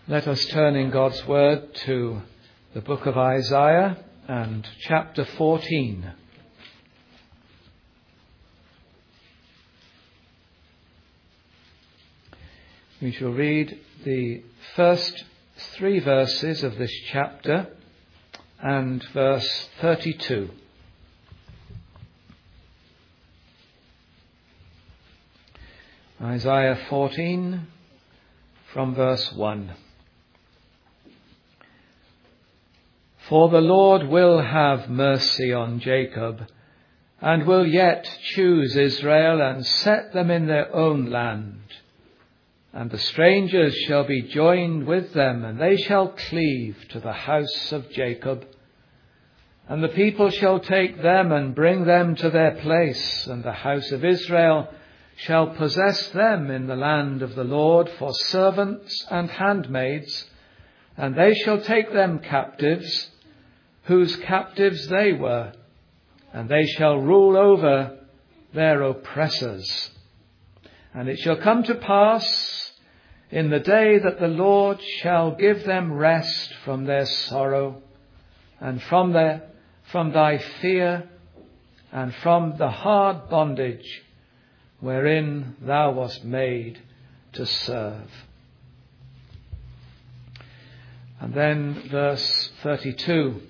Let us turn in God's Word to the book of Isaiah and chapter 14. We shall read the first 3 verses of this chapter and verse 32. Isaiah 14 from verse 1. For the Lord will have mercy on Jacob, and will yet choose Israel, and set them in their own land. And the strangers shall be joined with them, and they shall cleave to the house of Jacob. And the people shall take them and bring them to their place, and the house of Israel shall possess them in the land of the Lord for servants and handmaids, and they shall take them captives, whose captives they were, and they shall rule over their oppressors. And it shall come to pass in the day that the Lord shall give them rest from their sorrow, and from thy fear, and from the hard bondage wherein thou wast made to serve. And then verse 32.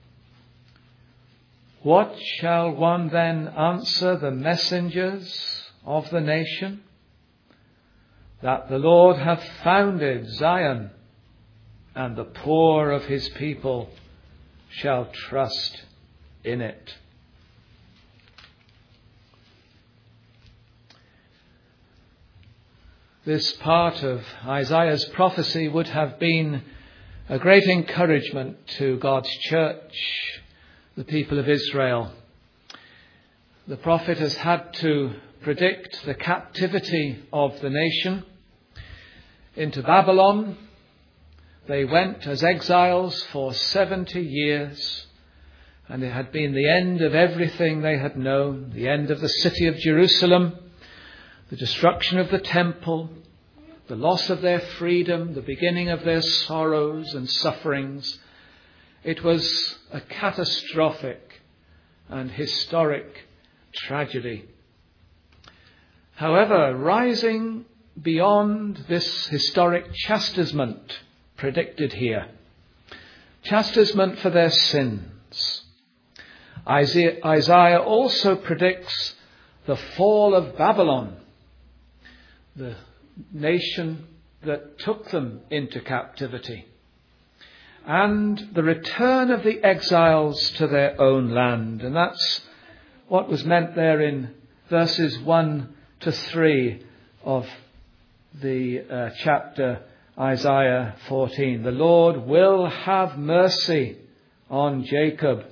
What shall one then answer the messengers of the nation? That the Lord hath founded Zion, and the poor of his people shall trust in it. This part of Isaiah's prophecy would have been a great encouragement to God's church, the people of Israel. The prophet has had to predict the captivity of the nation into Babylon. They went as exiles for 70 years, and it had been the end of everything they had known, the end of the city of Jerusalem, the destruction of the temple, the loss of their freedom, the beginning of their sorrows and sufferings. It was a catastrophic and historic tragedy. However, rising beyond this historic chastisement predicted here, chastisement for their sins, Isaiah also predicts the fall of Babylon, the nation that took them into captivity, and the return of the exiles to their own land. And that's what was meant there in verses 1 to 3 of the chapter Isaiah 14. The Lord will have mercy on Jacob,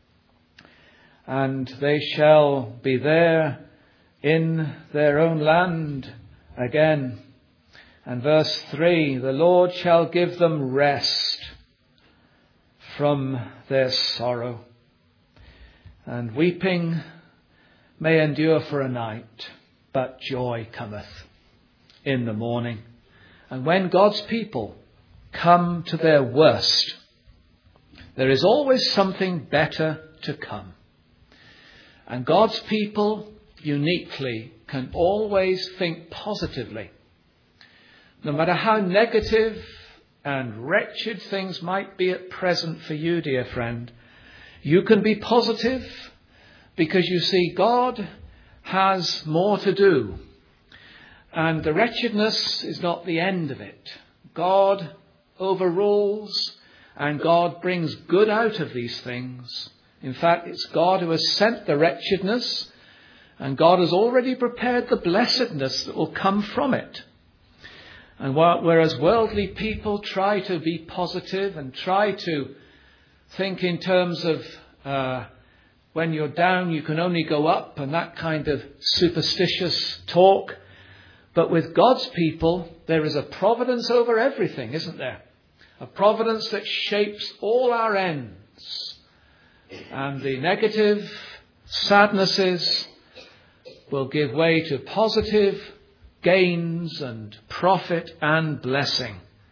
and they shall be there in their own land again. And verse 3, the Lord shall give them rest from their sorrow. And weeping may endure for a night, but joy cometh in the morning. And when God's people come to their worst, there is always something better to come. And God's people uniquely can always think positively. No matter how negative and wretched things might be at present for you, dear friend, you can be positive because you see God has more to do. And the wretchedness is not the end of it. God overrules and God brings good out of these things. In fact, it's God who has sent the wretchedness, and God has already prepared the blessedness that will come from it. And whereas worldly people try to be positive and try to think in terms of when you're down you can only go up, and that kind of superstitious talk, but with God's people there is a providence over everything, isn't there? A providence that shapes all our ends. And the negative sadnesses will give way to positive gains and profit and blessing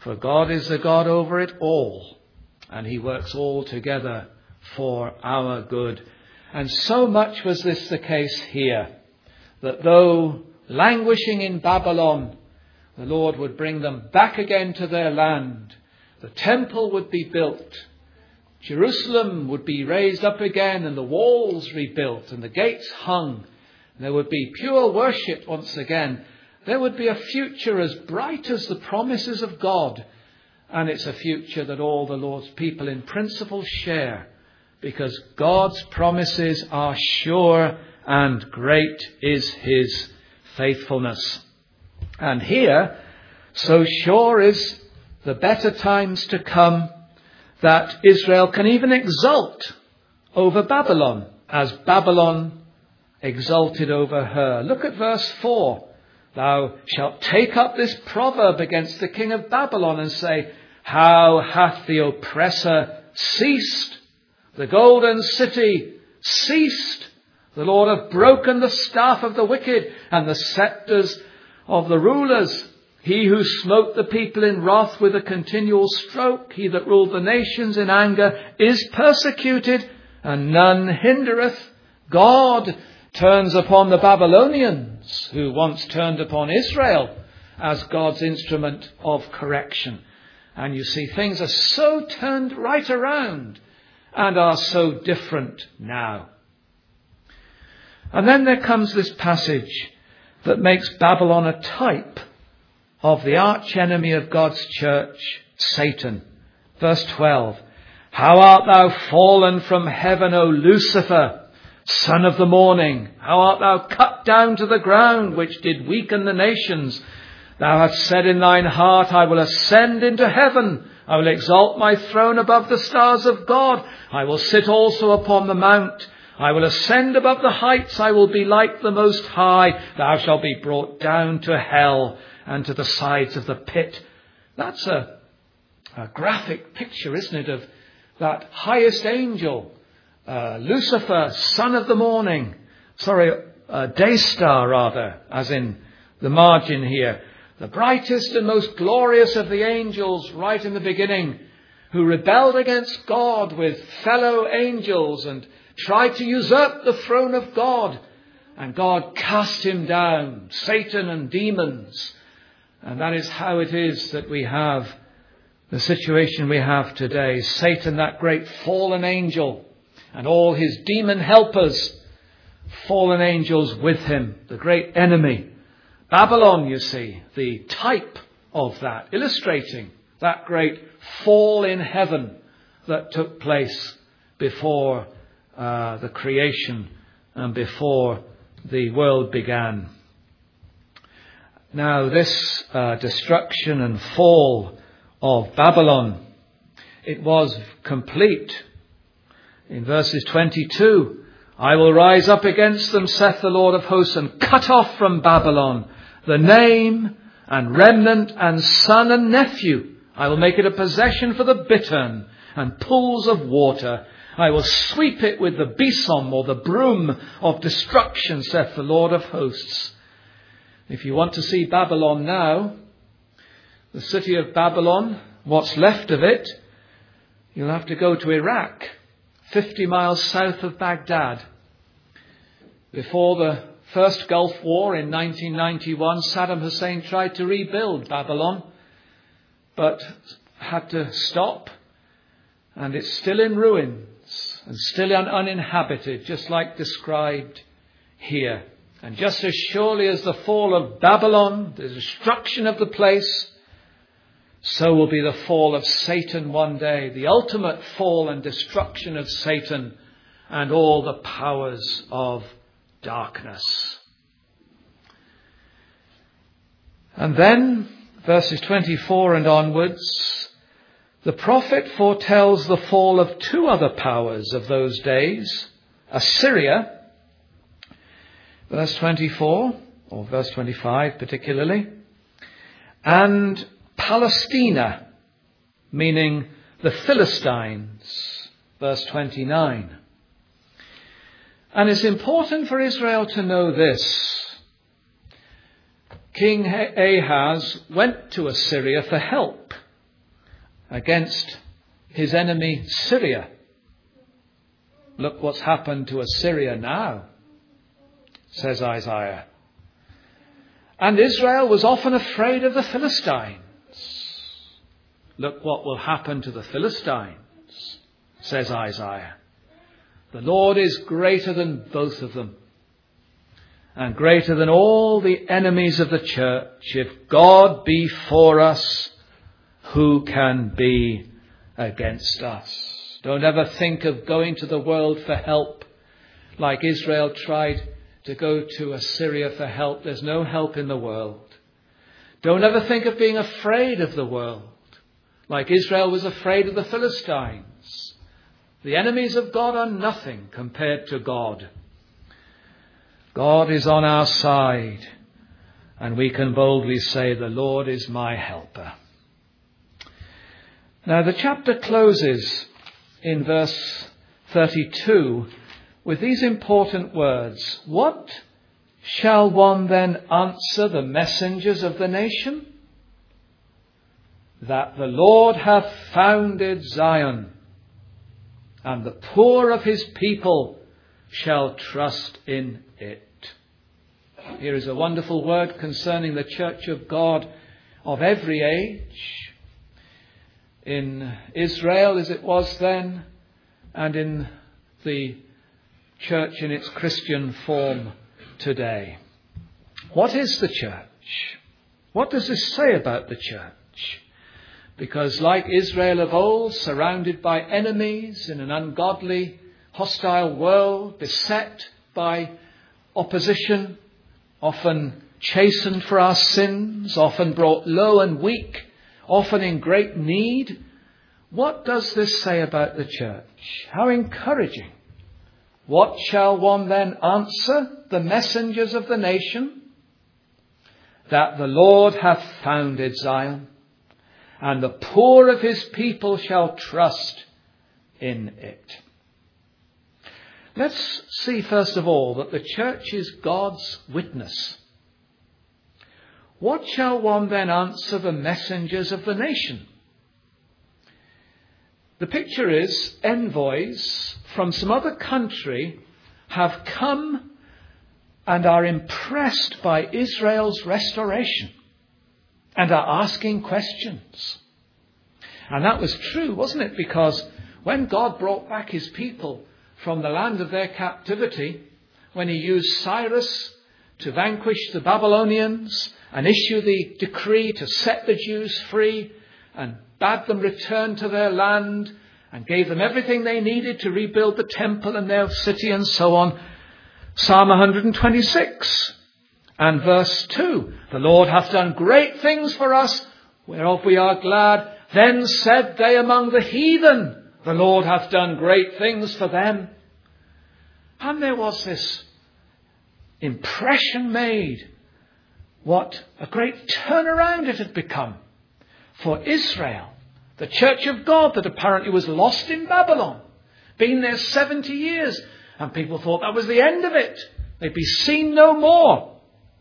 For God is the God over it all, and he works all together for our good. And so much was this the case here, that though languishing in Babylon, the Lord would bring them back again to their land. The temple would be built. Jerusalem would be raised up again and the walls rebuilt and the gates hung. There would be pure worship once again. There would be a future as bright as the promises of God. And it's a future that all the Lord's people in principle share, because God's promises are sure and great is his faithfulness. And here, so sure is the better times to come, that Israel can even exult over Babylon, as Babylon exulted over her. Look at verse 4. Thou shalt take up this proverb against the king of Babylon and say, how hath the oppressor ceased? The golden city ceased. The Lord hath broken the staff of the wicked and the scepters of the rulers. He who smote the people in wrath with a continual stroke, he that ruled the nations in anger, is persecuted, and none hindereth. God turns upon the Babylonians, who once turned upon Israel, as God's instrument of correction. And you see, things are so turned right around and are so different now. And then there comes this passage that makes Babylon a type of the archenemy of God's church, Satan. Verse 12. How art thou fallen from heaven, O Lucifer, son of the morning? How art thou cut down to the ground, which did weaken the nations? Thou hast said in thine heart, I will ascend into heaven. I will exalt my throne above the stars of God. I will sit also upon the mount. I will ascend above the heights. I will be like the Most High. Thou shalt be brought down to hell and to the sides of the pit. That's a graphic picture, isn't it, of that highest angel, Lucifer, son of the morning. Day star rather, as in the margin here. The brightest and most glorious of the angels right in the beginning, who rebelled against God with fellow angels and tried to usurp the throne of God. And God cast him down, Satan and demons. And that is how it is that we have the situation we have today. Satan, that great fallen angel, and all his demon helpers, fallen angels with him, the great enemy. Babylon, you see, the type of that, illustrating that great fall in heaven that took place before the creation and before the world began. Now this destruction and fall of Babylon, it was complete. In verses 22, I will rise up against them, saith the Lord of hosts, and cut off from Babylon the name and remnant and son and nephew. I will make it a possession for the bittern and pools of water. I will sweep it with the besom, or the broom of destruction, saith the Lord of hosts. If you want to see Babylon now, the city of Babylon, what's left of it, you'll have to go to Iraq, 50 miles south of Baghdad. Before the First Gulf War in 1991, Saddam Hussein tried to rebuild Babylon, but had to stop, and it's still in ruins and still uninhabited, just like described here. And just as surely as the fall of Babylon, the destruction of the place, so will be the fall of Satan one day, the ultimate fall and destruction of Satan and all the powers of darkness. And then, verses 24 and onwards, the prophet foretells the fall of two other powers of those days. Assyria, verse 24, or verse 25 particularly, and Palestina, meaning the Philistines, verse 29. And it's important for Israel to know this. King Ahaz went to Assyria for help against his enemy Syria. Look what's happened to Assyria now, says Isaiah. And Israel was often afraid of the Philistines. Look what will happen to the Philistines, says Isaiah. The Lord is greater than both of them, and greater than all the enemies of the church. If God be for us, who can be against us? Don't ever think of going to the world for help like Israel tried to go to Assyria for help. There's no help in the world. Don't ever think of being afraid of the world like Israel was afraid of the Philistines. The enemies of God are nothing compared to God. God is on our side, and we can boldly say, the Lord is my helper. Now the chapter closes in verse 32 with these important words. What shall one then answer the messengers of the nation? That the Lord hath founded Zion, and the poor of his people shall trust in it. Here is a wonderful word concerning the church of God of every age, in Israel as it was then, and in the church in its Christian form today. What is the church? What does this say about the church? Because like Israel of old, surrounded by enemies in an ungodly, hostile world, beset by opposition, often chastened for our sins, often brought low and weak, often in great need. What does this say about the church? How encouraging. What shall one then answer the messengers of the nation? That the Lord hath founded Zion, and the poor of his people shall trust in it. Let's see first of all that the church is God's witness. What shall one then answer the messengers of the nation? The picture is envoys from some other country have come and are impressed by Israel's restoration and are asking questions. And that was true, wasn't it? Because when God brought back his people from the land of their captivity, when he used Cyrus to vanquish the Babylonians and issue the decree to set the Jews free and bade them return to their land and gave them everything they needed to rebuild the temple and their city and so on. Psalm 126 and verse 2. The Lord hath done great things for us, whereof we are glad. Then said they among the heathen, the Lord hath done great things for them. And there was this impression made. What a great turnaround it had become for Israel, the church of God that apparently was lost in Babylon, been there 70 years, and people thought that was the end of it. They'd be seen no more.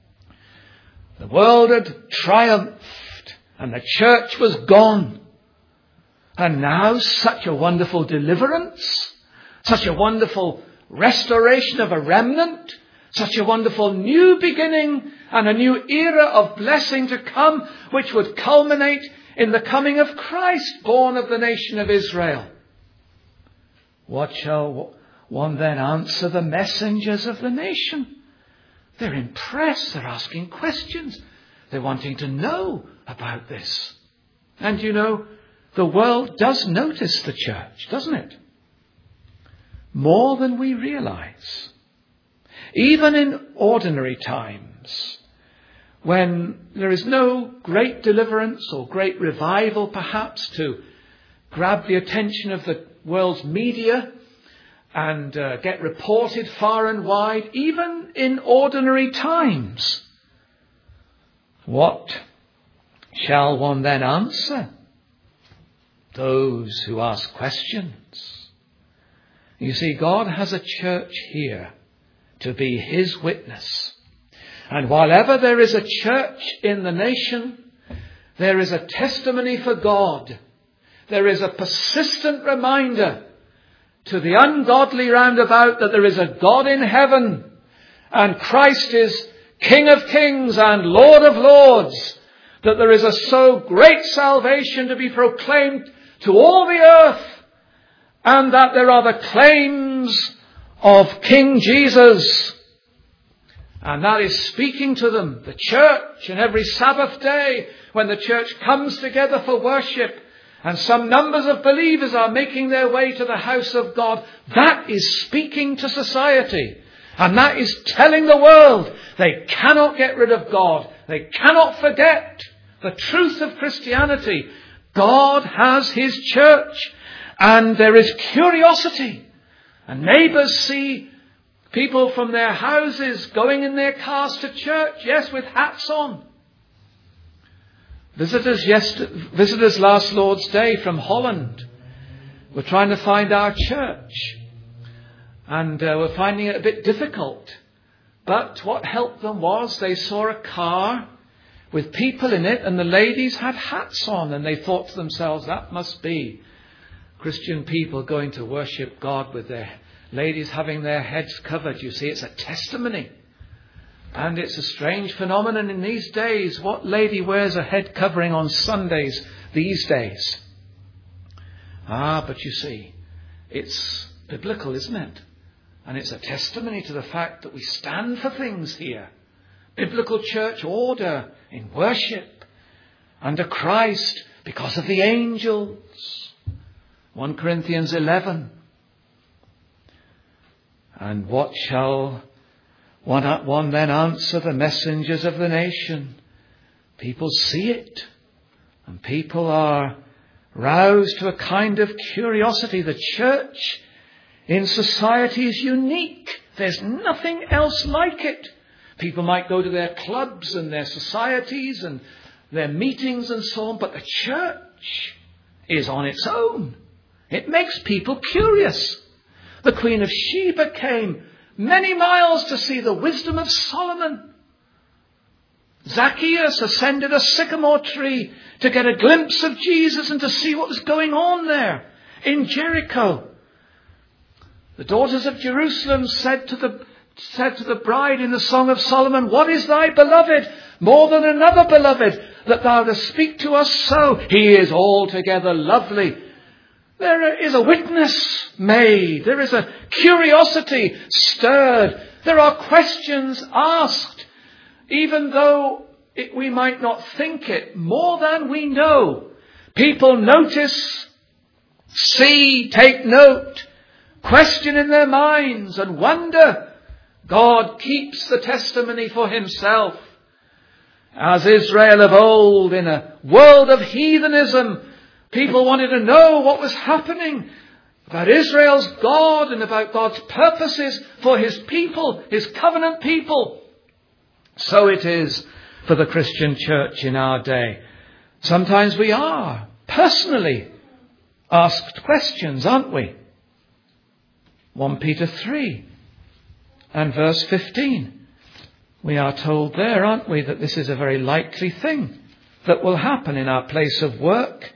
The world had triumphed and the church was gone. And now such a wonderful deliverance, such a wonderful restoration of a remnant, such a wonderful new beginning and a new era of blessing to come, which would culminate in the coming of Christ, born of the nation of Israel. What shall one then answer the messengers of the nation? They're impressed. They're asking questions. They're wanting to know about this. And you know, the world does notice the church, doesn't it? More than we realize. Even in ordinary times, when there is no great deliverance or great revival perhaps to grab the attention of the world's media and get reported far and wide, even in ordinary times, what shall one then answer those who ask questions? You see, God has a church here to be his witness. And while ever there is a church in the nation, there is a testimony for God. there is a persistent reminder to the ungodly round about that there is a God in heaven and Christ is King of kings and Lord of lords, that there is a so great salvation to be proclaimed to all the earth, and that there are the claims of King Jesus. And that is speaking to them, the church, and every Sabbath day when the church comes together for worship and some numbers of believers are making their way to the house of God. That is speaking to society. And that is telling the world they cannot get rid of God. They cannot forget the truth of Christianity. God has his church. And there is curiosity. And neighbours see people from their houses going in their cars to church. Yes, with hats on. Visitors last Lord's Day from Holland were trying to find our church. And were finding it a bit difficult. But what helped them was they saw a car with people in it and the ladies had hats on. And they thought to themselves, that must be Christian people going to worship God with their ladies having their heads covered. You see, it's a testimony. And it's a strange phenomenon in these days. What lady wears a head covering on Sundays these days? But you see, it's biblical, isn't it? And it's a testimony to the fact that we stand for things here. Biblical church order in worship under Christ because of the angels. 1 Corinthians 11. And what shall one then answer the messengers of the nation? People see it. And people are roused to a kind of curiosity. The church in society is unique. There's nothing else like it. People might go to their clubs and their societies and their meetings and so on, but the church is on its own. It makes people curious. The Queen of Sheba came many miles to see the wisdom of Solomon. Zacchaeus ascended a sycamore tree to get a glimpse of Jesus and to see what was going on there in Jericho. The daughters of Jerusalem said to the bride in the Song of Solomon, what is thy beloved more than another beloved, that thou dost speak to us so? He is altogether lovely. There is a witness made. There is a curiosity stirred. There are questions asked, even though we might not think it, more than we know. People notice, see, take note, question in their minds and wonder. God keeps the testimony for himself. As Israel of old in a world of heathenism, people wanted to know what was happening about Israel's God and about God's purposes for his people, his covenant people. So it is for the Christian church in our day. Sometimes we are personally asked questions, aren't we? 1 Peter 3 and verse 15. We are told there, aren't we, that this is a very likely thing that will happen in our place of work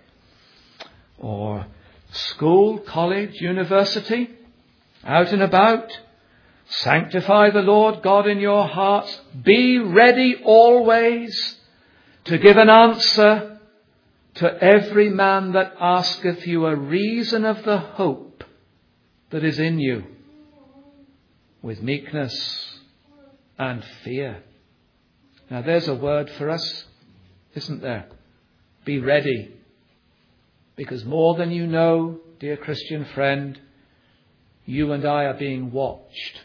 or school, college, university, out and about. Sanctify the Lord God in your hearts. Be ready always to give an answer to every man that asketh you a reason of the hope that is in you, with meekness and fear. Now there's a word for us, isn't there? Be ready. Because more than you know, dear Christian friend, you and I are being watched.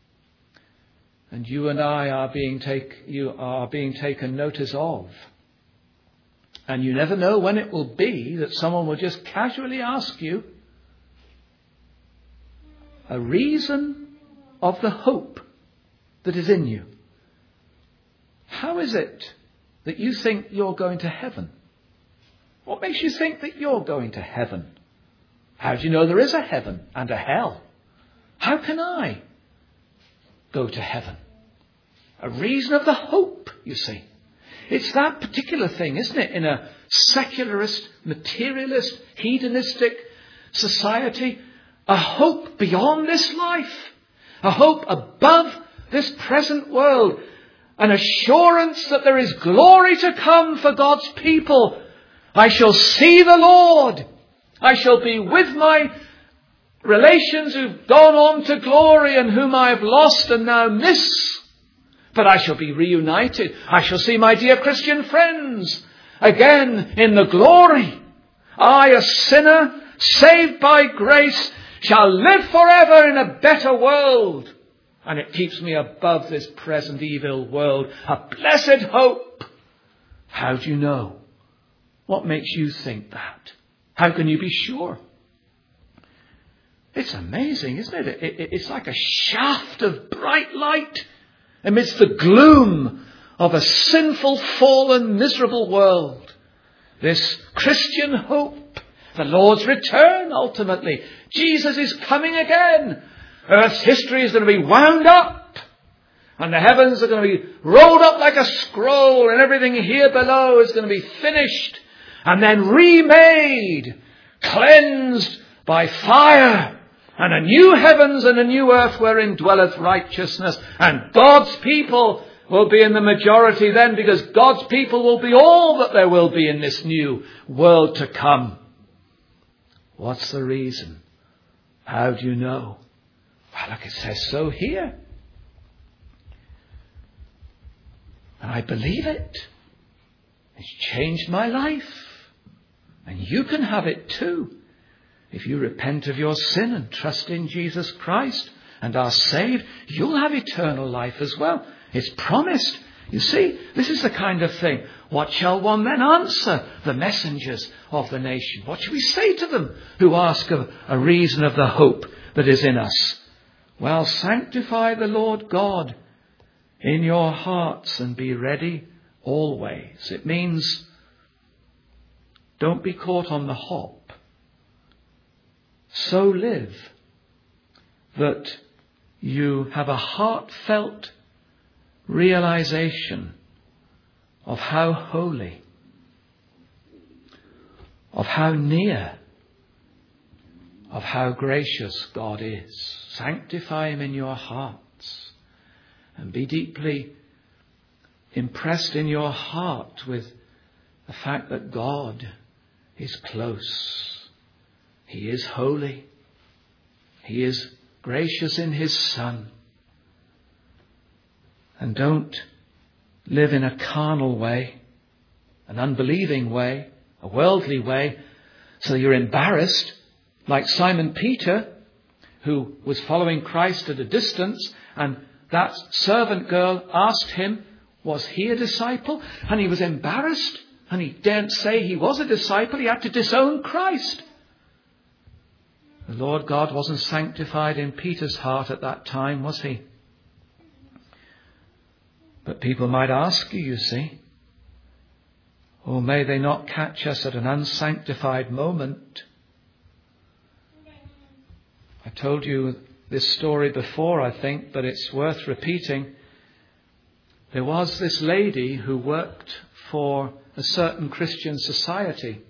And you and I are being taken notice of. And you never know when it will be that someone will just casually ask you a reason of the hope that is in you. How is it that you think you're going to heaven? What makes you think that you're going to heaven? How do you know there is a heaven and a hell? How can I go to heaven? A reason of the hope, you see. It's that particular thing, isn't it? In a secularist, materialist, hedonistic society, a hope beyond this life, a hope above this present world, an assurance that there is glory to come for God's people. I shall see the Lord. I shall be with my relations who've gone on to glory and whom I have lost and now miss. But I shall be reunited. I shall see my dear Christian friends again in the glory. I, a sinner, saved by grace, shall live forever in a better world. And it keeps me above this present evil world. A blessed hope. How do you know? What makes you think that? How can you be sure? It's amazing, isn't it? It's like a shaft of bright light amidst the gloom of a sinful, fallen, miserable world. This Christian hope, the Lord's return ultimately. Jesus is coming again. Earth's history is going to be wound up. And the heavens are going to be rolled up like a scroll. And everything here below is going to be finished. And then remade, cleansed by fire. And a new heavens and a new earth wherein dwelleth righteousness. And God's people will be in the majority then, because God's people will be all that there will be in this new world to come. What's the reason? How do you know? Well, look, it says so here. And I believe it. It's changed my life. And you can have it too. If you repent of your sin and trust in Jesus Christ and are saved, you'll have eternal life as well. It's promised. You see, this is the kind of thing. What shall one then answer the messengers of the nation? What shall we say to them who ask a reason of the hope that is in us? Well, sanctify the Lord God in your hearts and be ready always. It means don't be caught on the hop. So live that you have a heartfelt realization of how holy, of how near, of how gracious God is. Sanctify him in your hearts and be deeply impressed in your heart with the fact that God is close. He is holy. He is gracious in his Son. And don't live in a carnal way, an unbelieving way, a worldly way, so you're embarrassed, like Simon Peter, who was following Christ at a distance, and that servant girl asked him, was he a disciple? And he was embarrassed, and he daren't say he was a disciple. He had to disown Christ. The Lord God wasn't sanctified in Peter's heart at that time, was he? But people might ask you, you see, oh, may they not catch us at an unsanctified moment. I told you this story before, I think, but it's worth repeating. There was this lady who worked for a certain Christian society.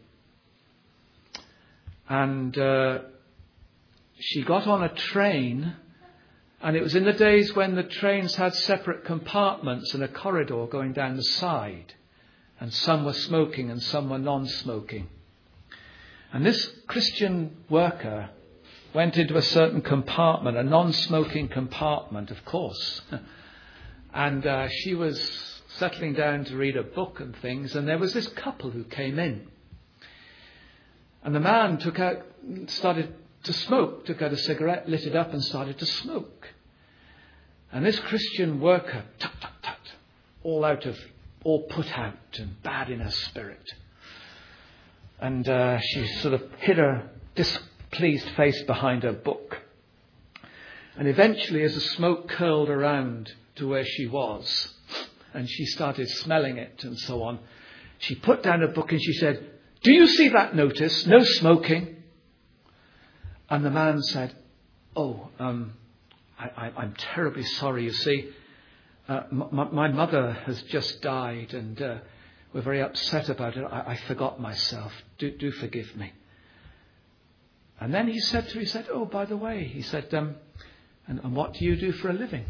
And she got on a train, and it was in the days when the trains had separate compartments and a corridor going down the side. And some were smoking and some were non-smoking. And this Christian worker went into a certain compartment, a non-smoking compartment, of course. And she was settling down to read a book and things, and there was this couple who came in. And the man started to smoke, took out a cigarette, lit it up and started to smoke. And this Christian worker, tut, tut, tut, all put out and bad in her spirit. And she sort of hid her displeased face behind her book. And eventually, as the smoke curled around to where she was, and she started smelling it and so on, she put down her book and she said, "Do you see that notice? No smoking." And the man said, "Oh, I'm terribly sorry, you see. my mother has just died and we're very upset about it. I forgot myself. Do forgive me. And then he said, oh, by the way, he said, and what do you do for a living?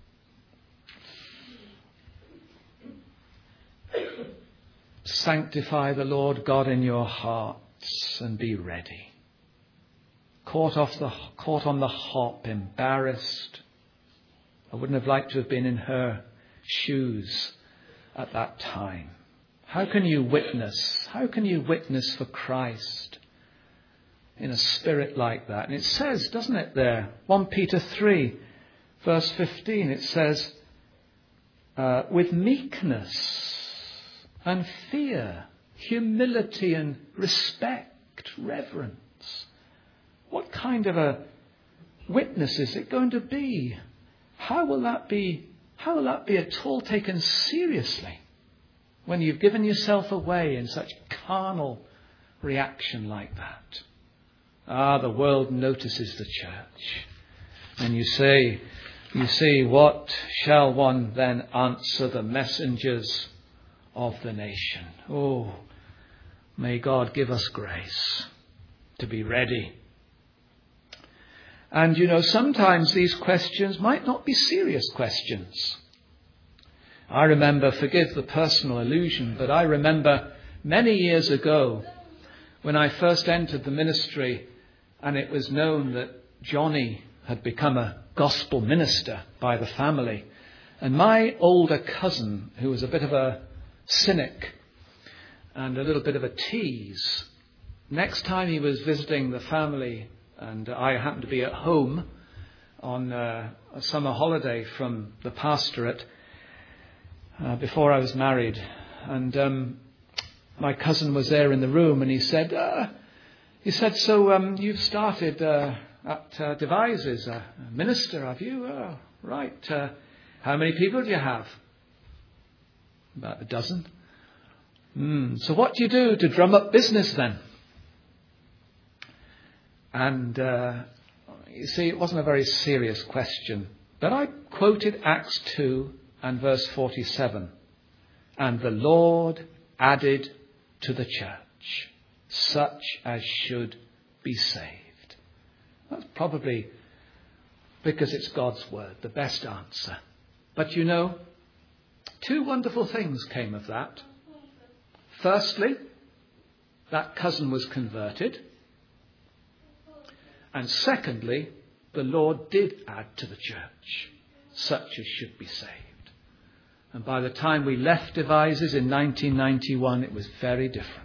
Sanctify the Lord God in your hearts and be ready. Caught on the hop, embarrassed. I wouldn't have liked to have been in her shoes at that time. How can you witness? How can you witness for Christ in a spirit like that? And it says, doesn't it there, 1 Peter 3, verse 15, it says, with meekness and fear, humility and respect, reverence. What kind of a witness is it going to be? How will that be at all taken seriously when you've given yourself away in such carnal reaction like that? The world notices the church. And you say, what shall one then answer the messengers of the nation? Oh, may God give us grace to be ready. And sometimes these questions might not be serious questions. I remember, forgive the personal allusion, but I remember many years ago when I first entered the ministry and it was known that Johnny had become a gospel minister by the family. And my older cousin, who was a bit of a cynic and a little bit of a tease, next time he was visiting the family, and I happened to be at home on a summer holiday from the pastorate before I was married. And my cousin was there in the room and he said, so you've started at Devizes, a minister, have you? Right. How many people do you have? About a dozen. So what do you do to drum up business then? And you see, it wasn't a very serious question. But I quoted Acts 2 and verse 47. And the Lord added to the church such as should be saved. That's probably, because it's God's word, the best answer. But two wonderful things came of that. Firstly, that cousin was converted. And secondly, the Lord did add to the church such as should be saved. And by the time we left Devizes in 1991, it was very different.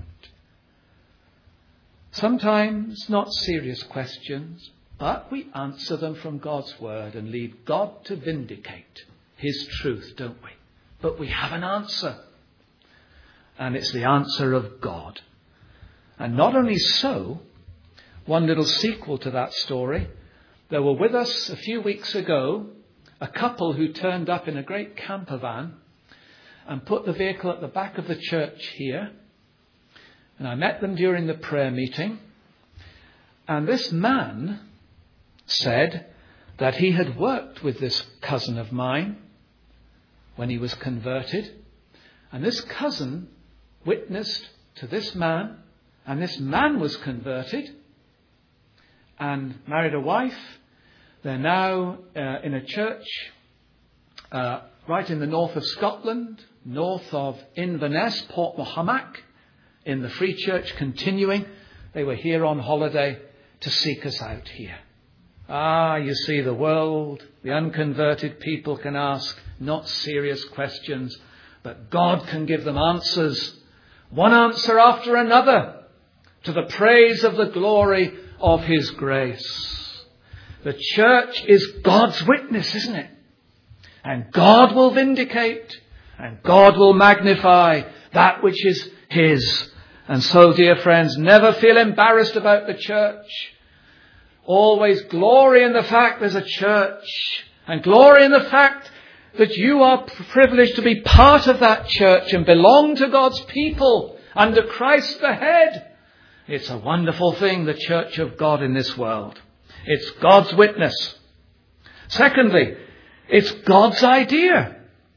Sometimes not serious questions, but we answer them from God's word and leave God to vindicate his truth, don't we? But we have an answer. And it's the answer of God. And not only so, one little sequel to that story. There were with us a few weeks ago a couple who turned up in a great camper van and put the vehicle at the back of the church here. And I met them during the prayer meeting. And this man said that he had worked with this cousin of mine when he was converted. And this cousin witnessed to this man, and this man was converted and married a wife. They're now in a church right in the north of Scotland, north of Inverness, Port Mohammed, in the Free Church continuing. They were here on holiday to seek us out here. You see, the world, the unconverted people can ask not serious questions, but God can give them answers, one answer after another, to the praise of the glory of his grace. The church is God's witness, isn't it? And God will vindicate and God will magnify that which is his. And so, dear friends, never feel embarrassed about the church. Always glory in the fact there's a church, and glory in the fact that you are privileged to be part of that church and belong to God's people under Christ the head. It's a wonderful thing, the church of God in this world. It's God's witness. Secondly, it's God's idea.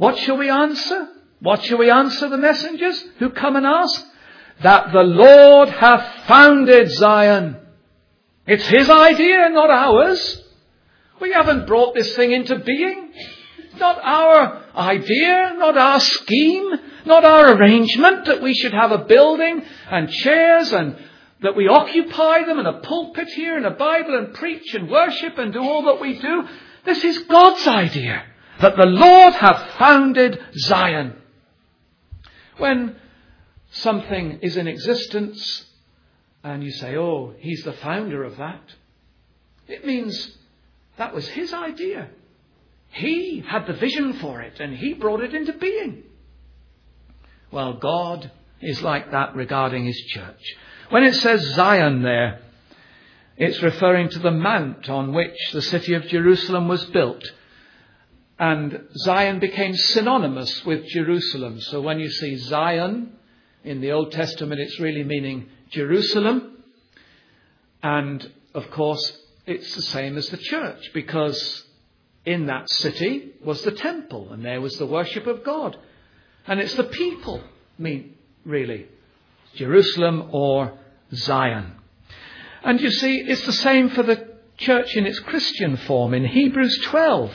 What shall we answer? What shall we answer the messengers who come and ask? That the Lord hath founded Zion. It's his idea, not ours. We haven't brought this thing into being. Not our idea, not our scheme, not our arrangement that we should have a building and chairs and that we occupy them and a pulpit here and a Bible and preach and worship and do all that we do. This is God's idea, that the Lord hath founded Zion. When something is in existence and you say, oh, he's the founder of that, it means that was his idea. He had the vision for it and he brought it into being. Well, God is like that regarding his church. When it says Zion there, it's referring to the mount on which the city of Jerusalem was built. And Zion became synonymous with Jerusalem. So when you see Zion in the Old Testament, it's really meaning Jerusalem. And of course, it's the same as the church, because in that city was the temple and there was the worship of God. And it's the people, really, Jerusalem or Zion. And you see, it's the same for the church in its Christian form in Hebrews 12.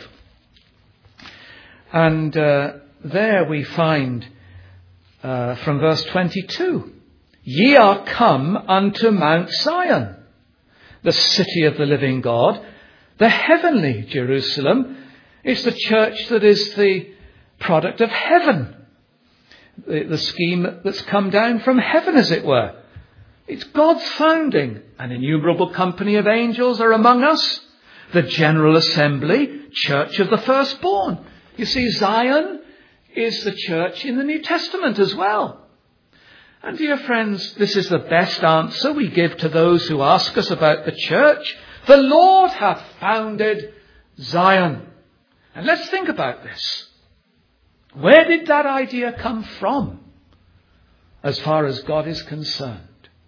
And there we find from verse 22, ye are come unto Mount Zion, the city of the living God, the heavenly Jerusalem. Is the church that is the product of heaven, the scheme that's come down from heaven, as it were. It's God's founding. An innumerable company of angels are among us. The general assembly, church of the firstborn. You see, Zion is the church in the New Testament as well. And dear friends, this is the best answer we give to those who ask us about the church. The Lord hath founded Zion. And let's think about this. Where did that idea come from as far as God is concerned?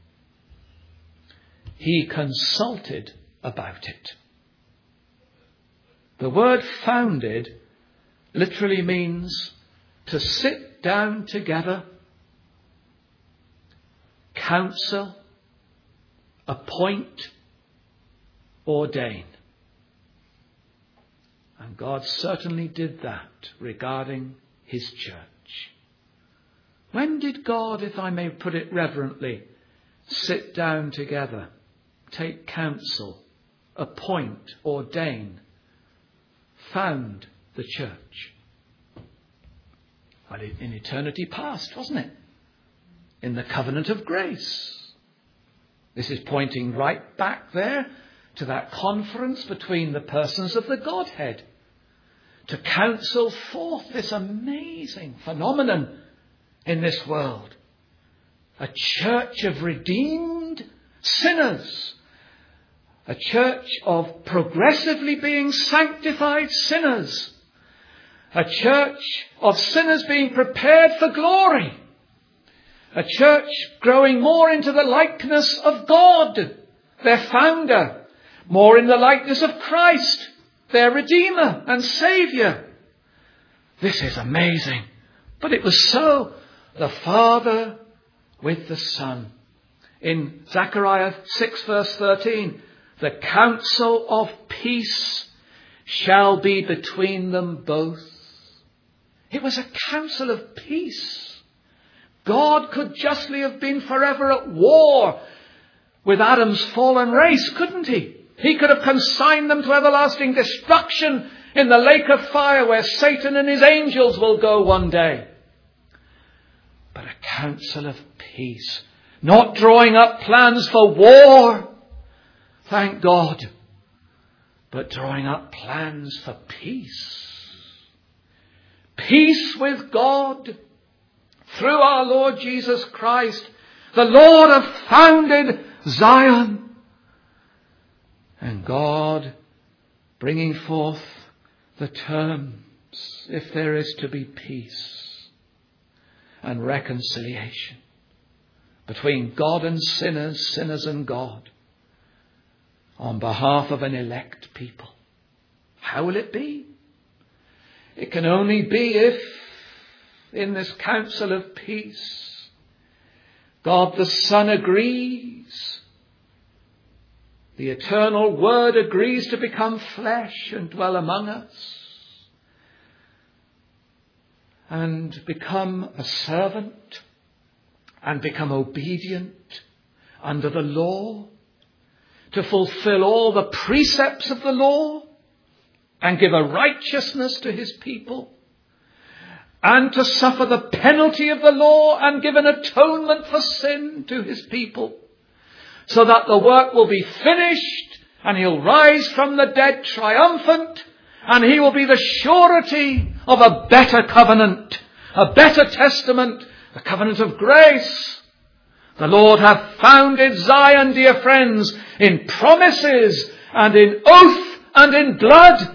He consulted about it. The word founded literally means to sit down together, counsel, appoint, ordain. And God certainly did that regarding his church. When did God, if I may put it reverently, sit down together, take counsel, appoint, ordain, found the church? Well, in eternity past, wasn't it? In the covenant of grace. This is pointing right back there to that conference between the persons of the Godhead, to counsel forth this amazing phenomenon in this world. A church of redeemed sinners. A church of progressively being sanctified sinners. A church of sinners being prepared for glory. A church growing more into the likeness of God, their founder. More in the likeness of Christ, their Redeemer and Saviour. This is amazing. But it was so. The Father with the Son. In Zechariah 6 verse 13, the counsel of peace shall be between them both. It was a counsel of peace. God could justly have been forever at war with Adam's fallen race, couldn't he? He could have consigned them to everlasting destruction in the lake of fire where Satan and his angels will go one day. But a counsel of peace. Not drawing up plans for war, thank God, but drawing up plans for peace. Peace with God through our Lord Jesus Christ. The Lord hath founded Zion. And God bringing forth the terms, if there is to be peace and reconciliation between God and sinners, sinners and God, on behalf of an elect people. How will it be? It can only be if, in this council of peace, God the Son agrees. The eternal Word agrees to become flesh and dwell among us and become a servant and become obedient under the law, to fulfill all the precepts of the law and give a righteousness to his people, and to suffer the penalty of the law and give an atonement for sin to his people, so that the work will be finished and he'll rise from the dead triumphant, and he will be the surety of a better covenant, a better testament, a covenant of grace. The Lord hath founded Zion, dear friends, in promises and in oath and in blood.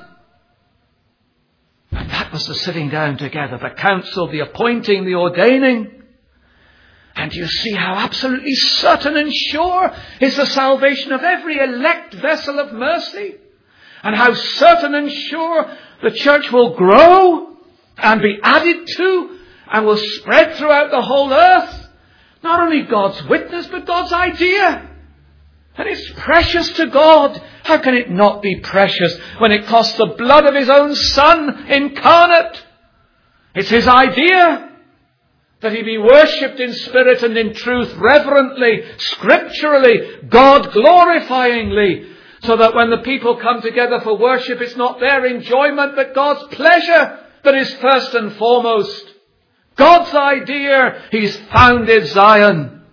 And that was the sitting down together, the council, the appointing, the ordaining. And you see how absolutely certain and sure is the salvation of every elect vessel of mercy. And how certain and sure the church will grow and be added to and will spread throughout the whole earth. Not only God's witness, but God's idea. And it's precious to God. How can it not be precious when it costs the blood of his own Son incarnate? It's his idea that he be worshipped in spirit and in truth, reverently, scripturally, God-glorifyingly, so that when the people come together for worship, it's not their enjoyment, but God's pleasure that is first and foremost. God's idea, he's founded Zion.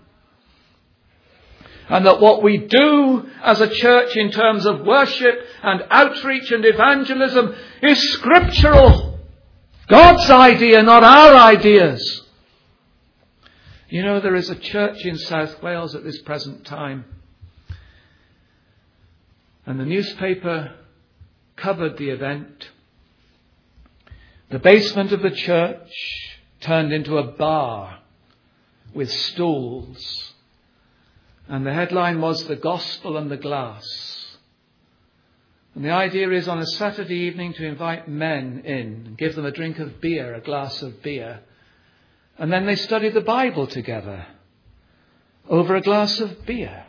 And that what we do as a church in terms of worship and outreach and evangelism is scriptural. God's idea, not our ideas. You know, there is a church in South Wales at this present time, and the newspaper covered the event. The basement of the church turned into a bar with stools, and the headline was "The Gospel and the Glass." And the idea is on a Saturday evening to invite men in and give them a drink of beer, a glass of beer, and then they study the Bible together over a glass of beer.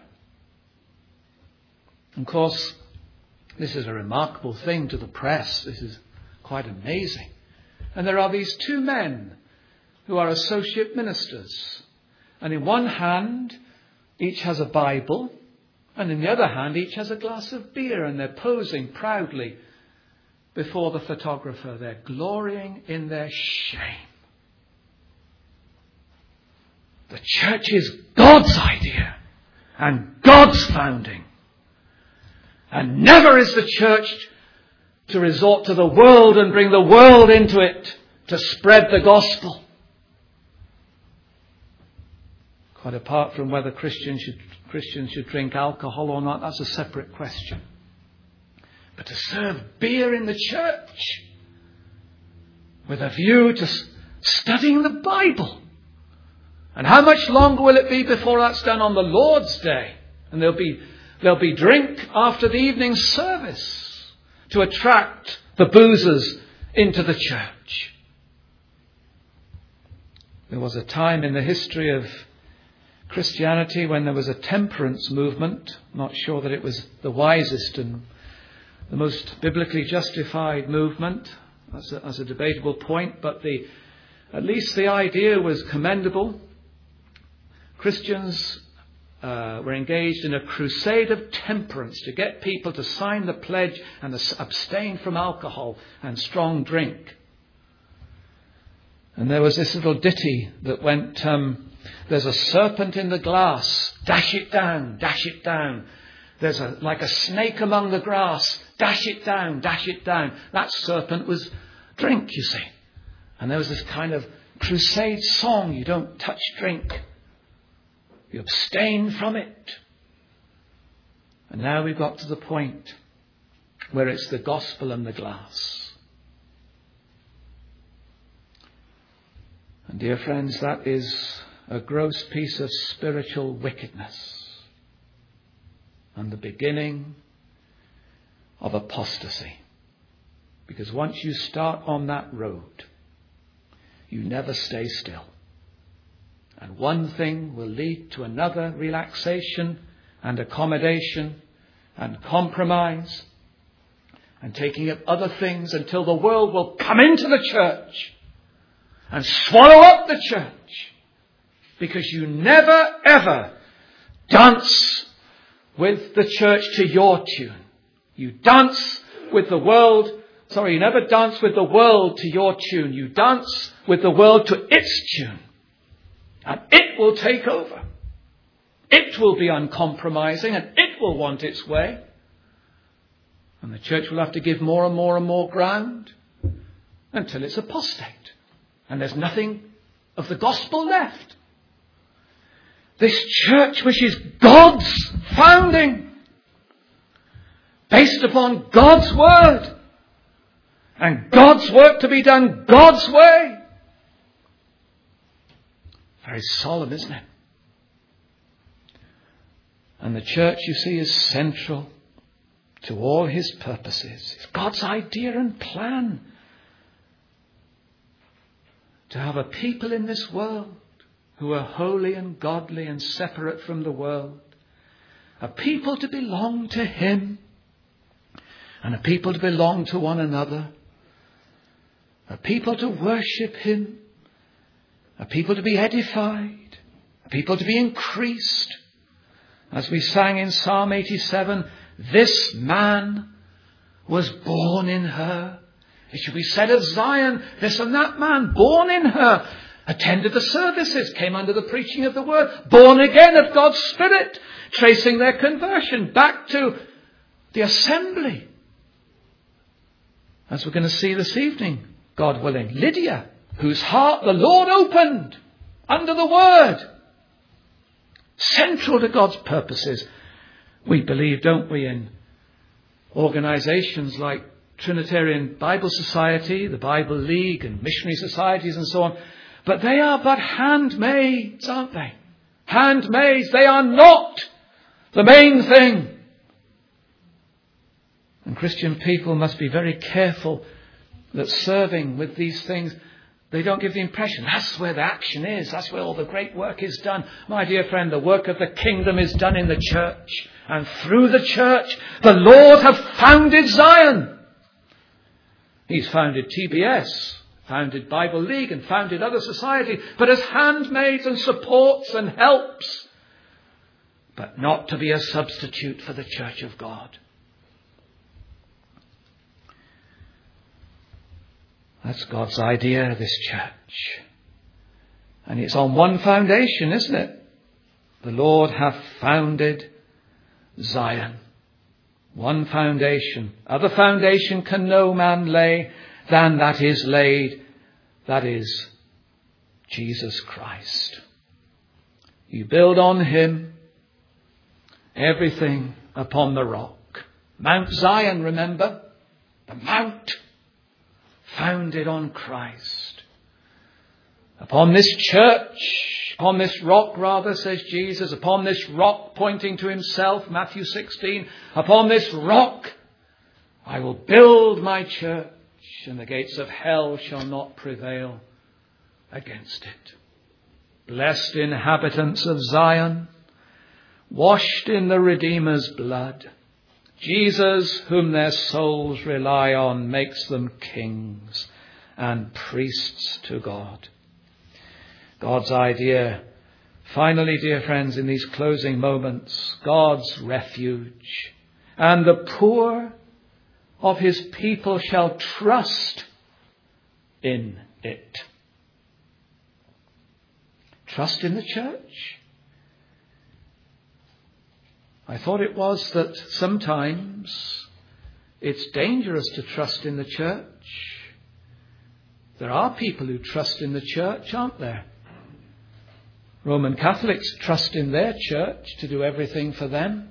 Of course, this is a remarkable thing to the press. This is quite amazing. And there are these two men who are associate ministers. And in one hand, each has a Bible, and in the other hand, each has a glass of beer, and they're posing proudly before the photographer. They're glorying in their shame. The church is God's idea and God's founding. And never is the church to resort to the world and bring the world into it to spread the gospel. Quite apart from whether Christians should drink alcohol or not, that's a separate question. But to serve beer in the church with a view to studying the Bible. And how much longer will it be before that's done on the Lord's Day? And there'll be drink after the evening service to attract the boozers into the church. There was a time in the history of Christianity when there was a temperance movement. Not sure that it was the wisest and the most biblically justified movement. That's a debatable point, but at least the idea was commendable. Christians were engaged in a crusade of temperance to get people to sign the pledge and abstain from alcohol and strong drink. And there was this little ditty that went, there's a serpent in the glass, dash it down, dash it down. There's like a snake among the grass, dash it down, dash it down. That serpent was drink, you see. And there was this kind of crusade song, you don't touch drink. You abstain from it. And now we've got to the point where it's the gospel and the glass. And dear friends, that is a gross piece of spiritual wickedness and the beginning of apostasy. Because once you start on that road, you never stay still. And one thing will lead to another, relaxation and accommodation and compromise and taking up other things, until the world will come into the church and swallow up the church. Because you never ever dance with the church to your tune. You dance with the world. You never dance with the world to your tune. You dance with the world to its tune. And it will take over. It will be uncompromising and it will want its way. And the church will have to give more and more and more ground until it's apostate. And there's nothing of the gospel left. This church, which is God's founding, based upon God's word, and God's work to be done God's way. Very solemn, isn't it? And the church, you see, is central to all his purposes. It's God's idea and plan to have a people in this world who are holy and godly and separate from the world. A people to belong to him and a people to belong to one another. A people to worship him. A people to be edified. A people to be increased. As we sang in Psalm 87, this man was born in her. It should be said of Zion, this and that man, born in her, attended the services, came under the preaching of the word, born again of God's Spirit, tracing their conversion back to the assembly. As we're going to see this evening, God willing, Lydia, whose heart the Lord opened under the word. Central to God's purposes. We believe, don't we, in organizations like Trinitarian Bible Society, the Bible League and missionary societies and so on. But they are but handmaids, aren't they? Handmaids. They are not the main thing. And Christian people must be very careful that serving with these things, they don't give the impression that's where the action is. That's where all the great work is done. My dear friend, the work of the kingdom is done in the church. And through the church, the Lord have founded Zion. He's founded TBS, founded Bible League and founded other societies, but as handmaids and supports and helps, but not to be a substitute for the church of God. That's God's idea, this church. And it's on one foundation, isn't it? The Lord hath founded Zion. One foundation. Other foundation can no man lay than that is laid. That is Jesus Christ. You build on him. Everything upon the rock. Mount Zion, remember? The mount founded on Christ. Upon this church, upon this rock rather, says Jesus, upon this rock, pointing to himself, Matthew 16, upon this rock I will build my church, and the gates of hell shall not prevail against it. Blessed inhabitants of Zion, washed in the Redeemer's blood, Jesus, whom their souls rely on, makes them kings and priests to God. God's idea, finally, dear friends, in these closing moments, God's refuge, and the poor of his people shall trust in it. Trust in the church. I thought it was that sometimes it's dangerous to trust in the church. There are people who trust in the church, aren't there? Roman Catholics trust in their church to do everything for them.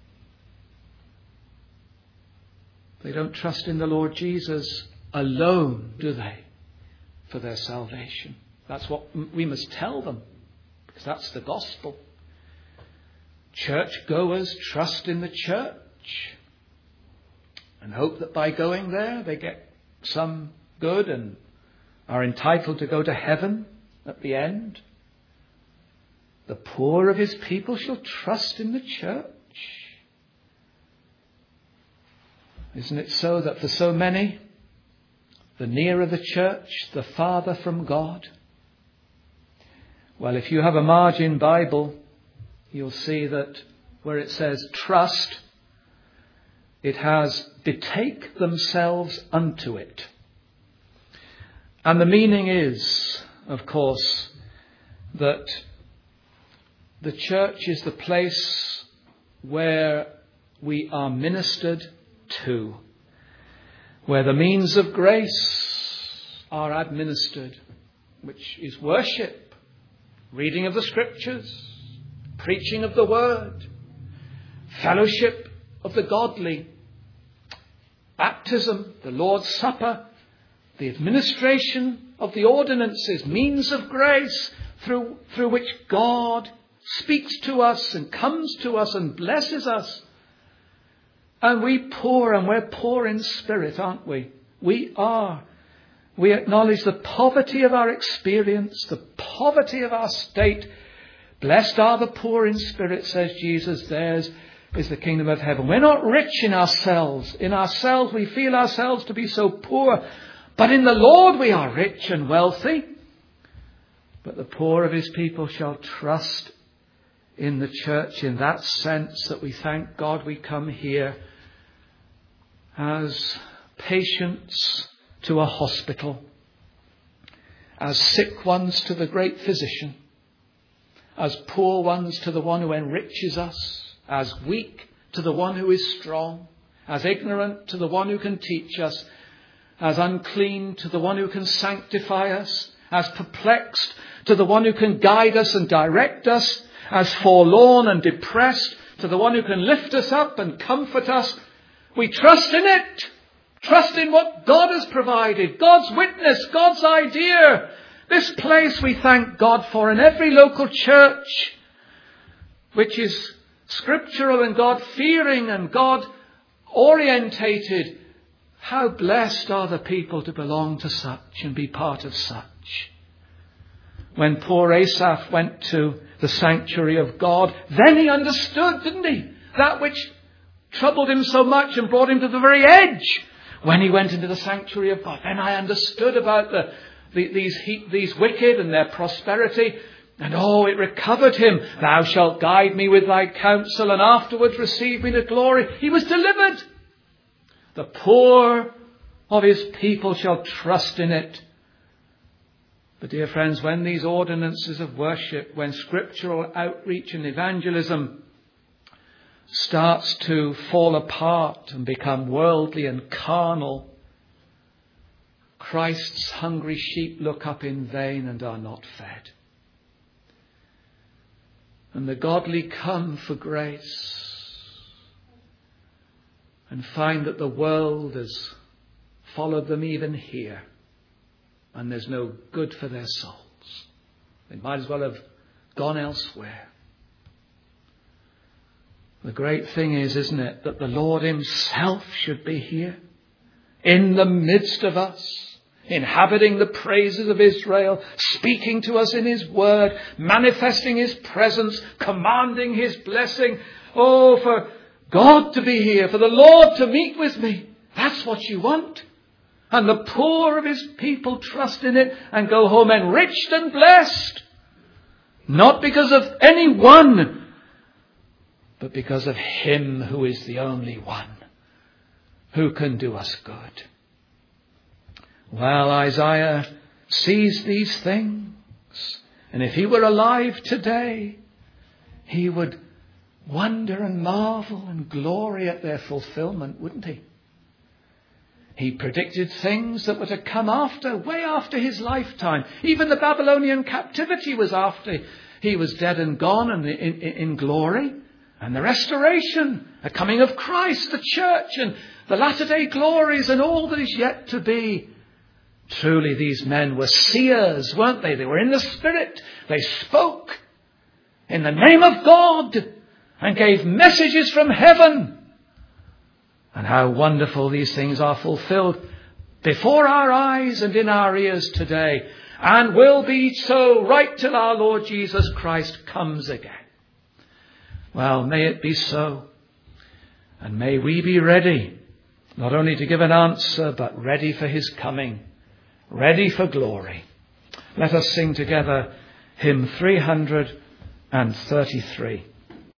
They don't trust in the Lord Jesus alone, do they, for their salvation? That's what we must tell them, because that's the gospel. Churchgoers trust in the church and hope that by going there they get some good and are entitled to go to heaven at the end. The poor of his people shall trust in the church. Isn't it so that for so many, the nearer the church, the farther from God? Well, if you have a margin Bible, you'll see that where it says trust, it has betake themselves unto it. And the meaning is, of course, that the church is the place where we are ministered to, where the means of grace are administered, which is worship, reading of the scriptures, preaching of the word, fellowship of the godly, baptism, the Lord's Supper, the administration of the ordinances, means of grace through which God speaks to us and comes to us and blesses us. And we're poor in spirit, aren't we? We are. We acknowledge the poverty of our experience, the poverty of our state. Blessed are the poor in spirit, says Jesus. Theirs is the kingdom of heaven. We're not rich in ourselves. In ourselves, we feel ourselves to be so poor. But in the Lord, we are rich and wealthy. But the poor of his people shall trust in the church in that sense that we thank God we come here as patients to a hospital, as sick ones to the great physician, as poor ones to the one who enriches us, as weak to the one who is strong, as ignorant to the one who can teach us, as unclean to the one who can sanctify us, as perplexed to the one who can guide us and direct us, as forlorn and depressed to the one who can lift us up and comfort us. We trust in it. Trust in what God has provided. God's witness, God's idea. This place we thank God for, in every local church, which is scriptural and God-fearing and God-orientated. How blessed are the people to belong to such and be part of such. When poor Asaph went to the sanctuary of God, then he understood, didn't he? That which troubled him so much and brought him to the very edge. When he went into the sanctuary of God, then I understood about these wicked and their prosperity. And it recovered him. Thou shalt guide me with thy counsel and afterwards receive me to glory. He was delivered. The poor of his people shall trust in it. But dear friends, when these ordinances of worship, when scriptural outreach and evangelism starts to fall apart and become worldly and carnal, Christ's hungry sheep look up in vain and are not fed. And the godly come for grace and find that the world has followed them even here. And there's no good for their souls. They might as well have gone elsewhere. The great thing is, isn't it, that the Lord himself should be here, in the midst of us, inhabiting the praises of Israel, speaking to us in his word, manifesting his presence, commanding his blessing. Oh, for God to be here, for the Lord to meet with me. That's what you want. And the poor of his people trust in it and go home enriched and blessed. Not because of anyone, but because of him who is the only one who can do us good. Well, Isaiah sees these things. And if he were alive today, he would wonder and marvel and glory at their fulfillment, wouldn't he? He predicted things that were to come after, way after his lifetime. Even the Babylonian captivity was after he was dead and gone and in glory. And the restoration, the coming of Christ, the church and the latter-day glories and all that is yet to be. Truly these men were seers, weren't they? They were in the Spirit. They spoke in the name of God and gave messages from heaven. And how wonderful these things are fulfilled. before our eyes and in our ears today, and will be so right till our Lord Jesus Christ comes again. Well, may it be so. And may we be ready, not only to give an answer, but ready for his coming, ready for glory. Let us sing together hymn 333.